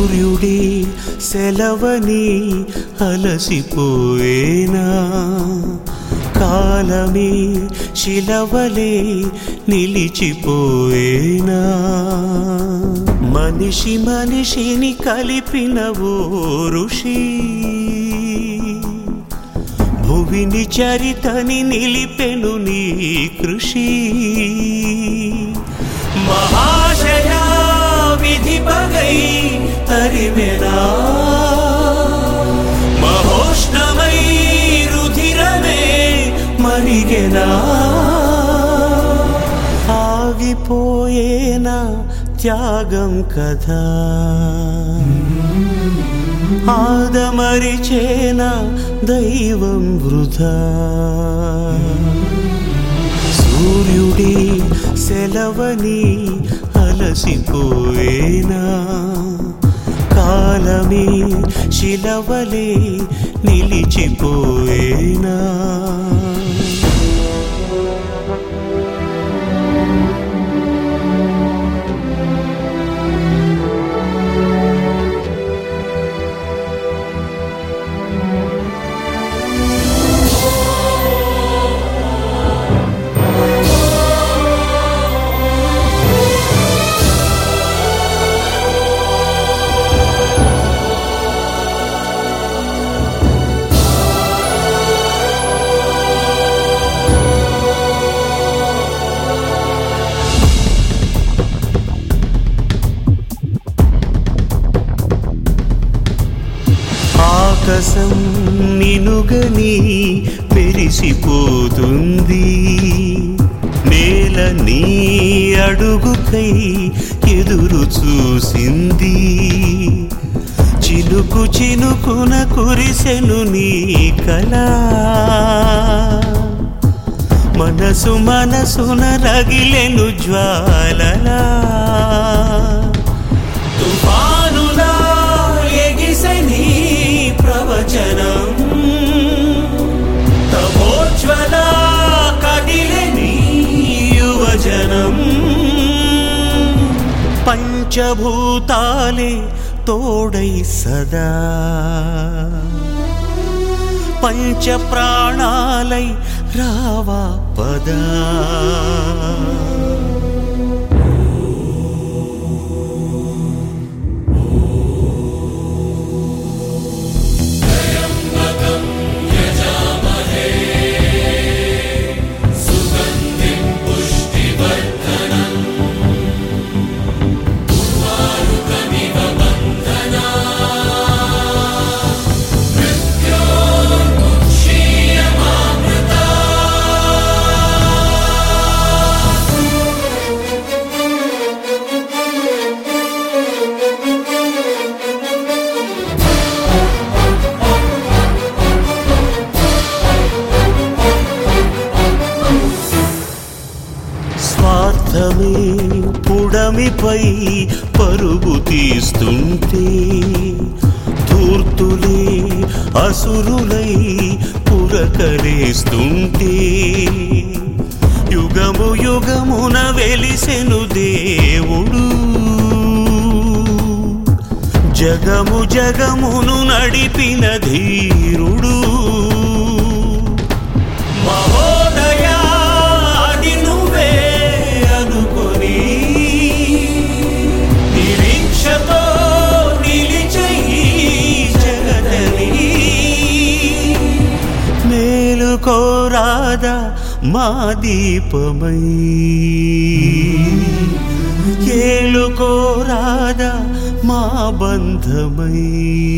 సూర్యుడి సెలవని అలసిపోయేనా, కాలమే శిలవలే నిలిచిపోయేనా. మనిషి మనిషిని కలిపిన ఓ ఋషి, భువిని చరితని నిలిపెను నీ కృషి. మహాశయా విధి పగై తరిమెనా, మహోష్ణమై రుధిరమే మరిగెనా. ఆగిపోయేనా త్యాగం కదా, ఆదమరిచేనా దైవం వృధా. సూర్యుడి సెలవని అలసిపోయేనా, కాలమే శిలవలే నిలిచిపోయేనా. ఆకాశం నినుగని మెరిసిపోతుంది, నేల నీ అడుగుకై ఎదురు చూసింది. చినుకు చినుకున కురిసెను నీ కళ, మనసు మనసున రగిలెను జ్వాలలా. తుఫానులా ఎగిసెని ప్రవచనం, తమోజ్వల కదిలెని యువజనం. పంచభూతాలే తోడై సదా, పంచ ప్రాణాలై రావా పదా. స్వార్థమే పుడమిపై పరుగు తీస్తుంటే, ధూర్తులే అసురులై పురకలేస్తుంటే. యుగము యుగమున వెలిసెను దేవుడు, జగము జగమును నడిపిన ధీరుడు. మహోదయా అది నువ్వే అనుకొని, నిరీక్షతో నిలిచెయి జగదని. మేలుకోరాదా మా దీపమై, ఏలుకోరాదా మా బంధమై.